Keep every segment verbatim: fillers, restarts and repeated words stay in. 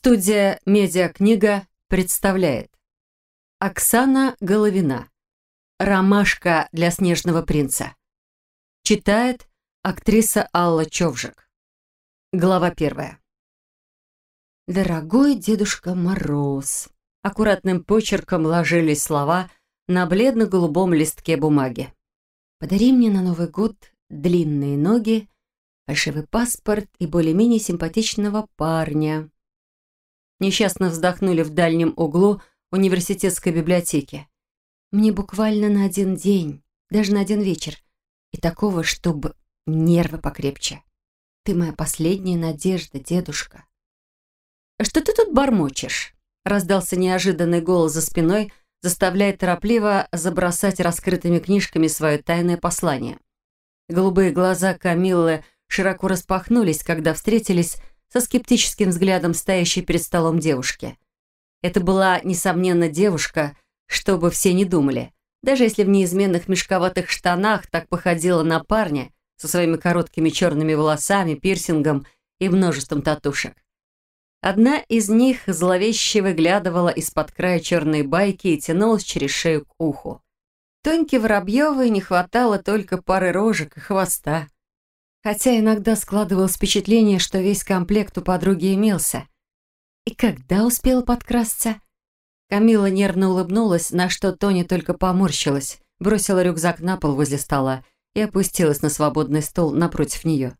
Студия «Медиакнига» представляет Оксана Головина. «Ромашка для снежного принца». Читает актриса Алла Човжик. Глава первая. «Дорогой Дедушка Мороз». Аккуратным почерком ложились слова на бледно-голубом листке бумаги. «Подари мне на Новый год длинные ноги, фальшивый паспорт и более-менее симпатичного парня». Несчастно вздохнули в дальнем углу университетской библиотеки. «Мне буквально на один день, даже на один вечер. И такого, чтобы нервы покрепче. Ты моя последняя надежда, дедушка». «Что ты тут бормочешь?» Раздался неожиданный голос за спиной, заставляя торопливо забросать раскрытыми книжками свое тайное послание. Голубые глаза Камиллы широко распахнулись, когда встретились со скептическим взглядом стоящей перед столом девушки. Это была, несомненно, девушка, что бы все ни думали, даже если в неизменных мешковатых штанах так походила на парня со своими короткими черными волосами, пирсингом и множеством татушек. Одна из них зловеще выглядывала из-под края черной байки и тянулась через шею к уху. Тоньке Воробьевой не хватало только пары рожек и хвоста. Хотя иногда складывалось впечатление, что весь комплект у подруги имелся. И когда успела подкрасться? Камилла нервно улыбнулась, на что Тоня только поморщилась, бросила рюкзак на пол возле стола и опустилась на свободный стол напротив нее.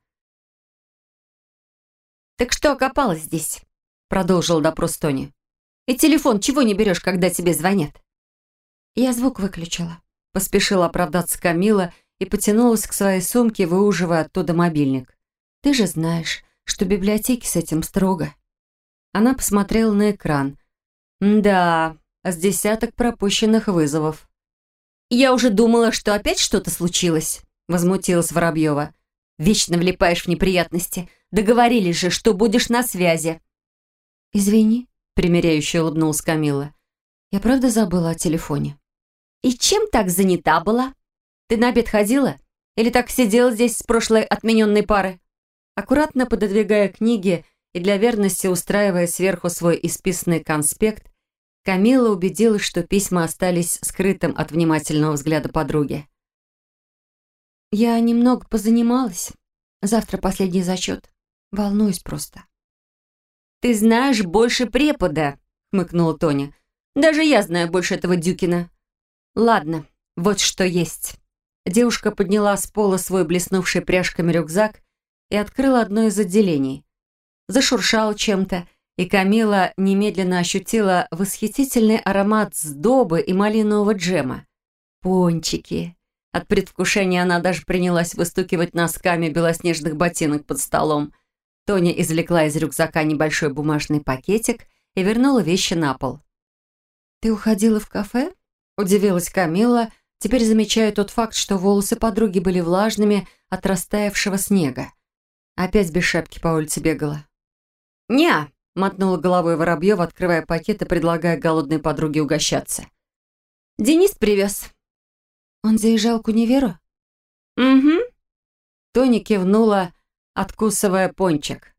«Так что окопалась здесь?» — продолжил допрос Тони. «И телефон чего не берешь, когда тебе звонят?» «Я звук выключила», — поспешила оправдаться Камилла и потянулась к своей сумке, выуживая оттуда мобильник. «Ты же знаешь, что в библиотеке с этим строго». Она посмотрела на экран. «Да, с десяток пропущенных вызовов». «Я уже думала, что опять что-то случилось», — возмутилась Воробьева. «Вечно влипаешь в неприятности. Договорились же, что будешь на связи». «Извини», — примиряюще улыбнулась Камилла. «Я правда забыла о телефоне». «И чем так занята была? Ты на обед ходила? Или так сидела здесь с прошлой отмененной пары?» Аккуратно пододвигая книги и для верности устраивая сверху свой исписанный конспект, Камилла убедилась, что письма остались скрытым от внимательного взгляда подруги. «Я немного позанималась. Завтра последний зачет. Волнуюсь просто». «Ты знаешь больше препода», — хмыкнула Тоня. «Даже я знаю больше этого Дюкина». «Ладно, вот что есть». Девушка подняла с пола свой блеснувший пряжками рюкзак и открыла одно из отделений. Зашуршал чем-то, и Камилла немедленно ощутила восхитительный аромат сдобы и малинового джема. Пончики. От предвкушения она даже принялась выстукивать носками белоснежных ботинок под столом. Тоня извлекла из рюкзака небольшой бумажный пакетик и вернула вещи на пол. «Ты уходила в кафе?» – удивилась Камилла, теперь замечая тот факт, что волосы подруги были влажными от растаявшего снега. Опять без шапки по улице бегала. «Не-а», — мотнула головой Воробьева, открывая пакет и предлагая голодной подруге угощаться. «Денис привез». «Он заезжал к универу?» «Угу». Тоня кивнула, откусывая пончик.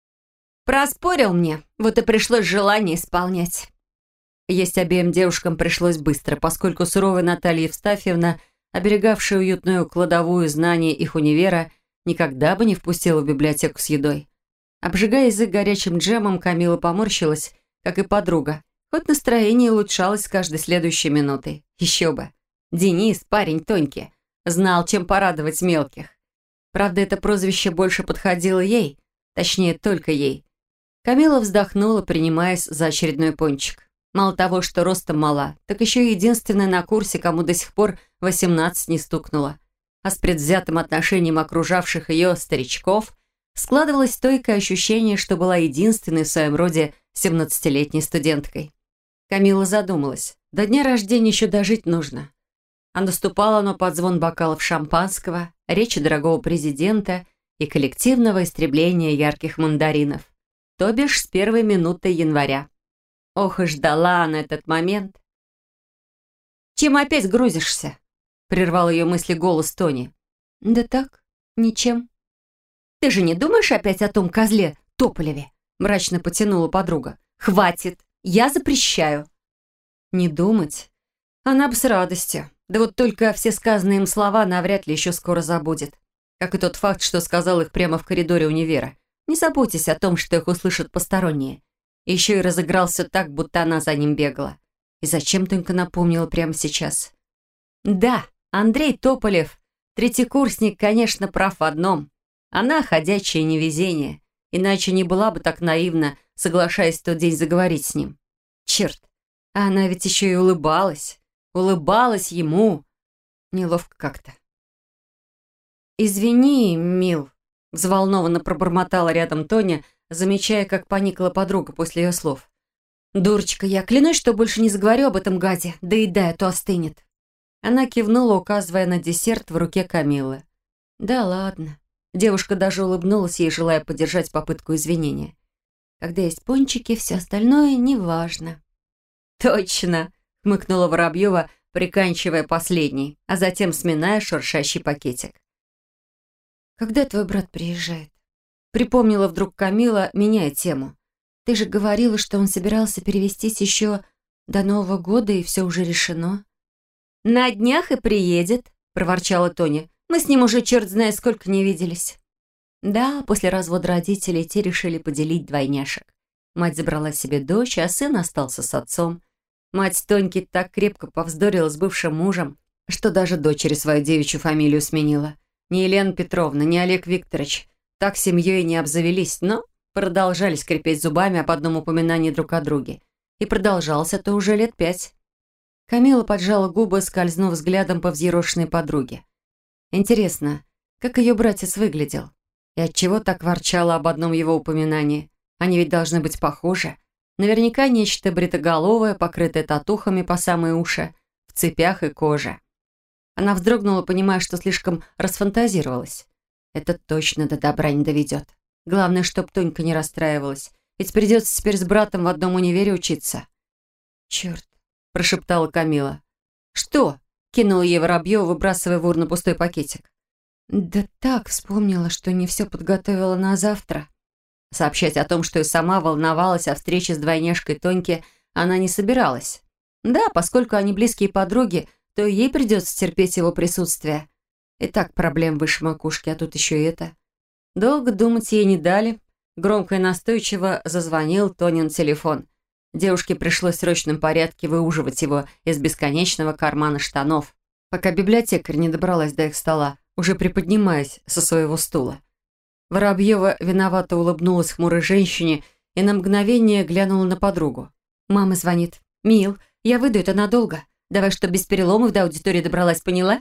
«Проспорил мне, вот и пришлось желание исполнять». Есть обеим девушкам пришлось быстро, поскольку суровая Наталья Евстафьевна, оберегавшая уютную кладовую знаний их универа, никогда бы не впустила в библиотеку с едой. Обжигая язык горячим джемом, Камилла поморщилась, как и подруга, хоть настроение улучшалось с каждой следующей минутой. Еще бы. Денис, парень Тоньки, знал, чем порадовать мелких. Правда, это прозвище больше подходило ей, точнее, только ей. Камилла вздохнула, принимаясь за очередной пончик. Мало того, что ростом мала, так еще и единственная на курсе, кому до сих пор восемнадцать не стукнуло. А с предвзятым отношением окружавших ее старичков складывалось стойкое ощущение, что была единственной в своем роде семнадцатилетней студенткой. Камилла задумалась. До дня рождения еще дожить нужно. А наступало оно под звон бокалов шампанского, речи дорогого президента и коллективного истребления ярких мандаринов. То бишь с первой минуты января. Ох, и ждала она этот момент. «Чем опять грузишься?» — прервал ее мысли голос Тони. «Да так, ничем». «Ты же не думаешь опять о том козле Тополеве? мрачно потянула подруга. «Хватит! Я запрещаю!» Не думать. Она бы с радостью. Да вот только все сказанные им слова навряд ли еще скоро забудет. Как и тот факт, что сказал их прямо в коридоре универа. Не заботьтесь о том, что их услышат посторонние. Еще и разыгрался так, будто она за ним бегала. И зачем Тонька напомнила прямо сейчас? Да, Андрей Тополев, третьекурсник, конечно, прав в одном. Она ходячее невезение. Иначе не была бы так наивна, соглашаясь в тот день заговорить с ним. Черт, а она ведь еще и улыбалась. Улыбалась ему. Неловко как-то. «Извини, мил», — взволнованно пробормотала рядом Тоня, замечая, как поникла подруга после ее слов. «Дурочка, я клянусь, что больше не заговорю об этом гаде. Доедай, а то остынет». Она кивнула, указывая на десерт в руке Камиллы. «Да ладно». Девушка даже улыбнулась ей, желая поддержать попытку извинения. «Когда есть пончики, все остальное неважно». «Точно», — хмыкнула Воробьева, приканчивая последний, а затем сминая шуршащий пакетик. «Когда твой брат приезжает?» Припомнила вдруг Камила, меняя тему. «Ты же говорила, что он собирался перевестись еще до Нового года, и все уже решено». «На днях и приедет», — проворчала Тоня. «Мы с ним уже черт знает сколько не виделись». Да, после развода родителей те решили поделить двойняшек. Мать забрала себе дочь, а сын остался с отцом. Мать Тоньки так крепко повздорила с бывшим мужем, что даже дочери свою девичью фамилию сменила. Ни Елена Петровна, ни Олег Викторович так семьей не обзавелись, но продолжали скрипеть зубами об одном упоминании друг о друге. И продолжалось это уже лет пять. Камила поджала губы, скользнув взглядом по взъерошенной подруге. Интересно, как ее братец выглядел? И отчего так ворчала об одном его упоминании? Они ведь должны быть похожи. Наверняка нечто бритоголовое, покрытое татухами по самые уши, в цепях и коже. Она вздрогнула, понимая, что слишком расфантазировалась. Это точно до добра не доведет. Главное, чтоб Тонька не расстраивалась, ведь придется теперь с братом в одном универе учиться. «Черт», — прошептала Камила. «Что?» — кинула ей Воробьева, выбрасывая в урну пустой пакетик. «Да так, вспомнила, что не все подготовила на завтра». Сообщать о том, что и сама волновалась о встрече с двойняшкой Тоньки, она не собиралась. Да, поскольку они близкие подруги, то ей придется терпеть его присутствие. И так проблем выше макушки, а тут еще и это. Долго думать ей не дали. Громко и настойчиво зазвонил Тонин телефон. Девушке пришлось в срочном порядке выуживать его из бесконечного кармана штанов, пока библиотекарь не добралась до их стола, уже приподнимаясь со своего стула. Воробьева виновато улыбнулась хмурой женщине и на мгновение глянула на подругу. «Мама звонит. Мил, я выйду, это надолго. Давай, чтоб без переломов до аудитории добралась, поняла?»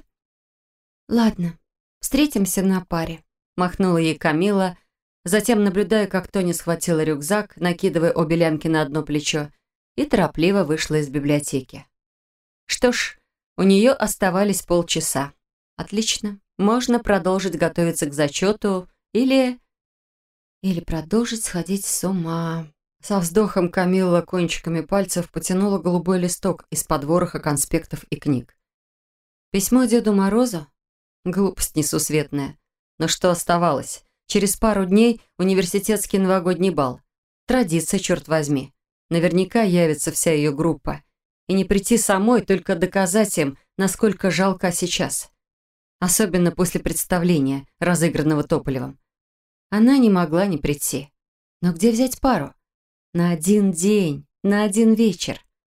«Ладно, встретимся на паре», — махнула ей Камила, затем, наблюдая, как Тоня схватила рюкзак, накидывая обе лямки на одно плечо, и торопливо вышла из библиотеки. Что ж, у нее оставались полчаса. Отлично, можно продолжить готовиться к зачету или... Или продолжить сходить с ума. Со вздохом Камилла кончиками пальцев потянула голубой листок из-под вороха конспектов и книг. Письмо Деду Морозу? Глупость несусветная. Но что оставалось? Через пару дней университетский новогодний бал. Традиция, черт возьми. Наверняка явится вся ее группа. И не прийти самой, только доказать им, насколько жалко сейчас. Особенно после представления, разыгранного Тополевым. Она не могла не прийти. Но где взять пару? На один день, на один вечер.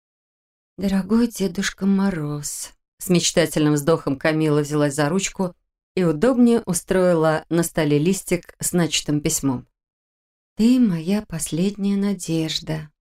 «Дорогой Дедушка Мороз», — с мечтательным вздохом Камила взялась за ручку и удобнее устроила на столе листик с начатым письмом. «Ты моя последняя надежда.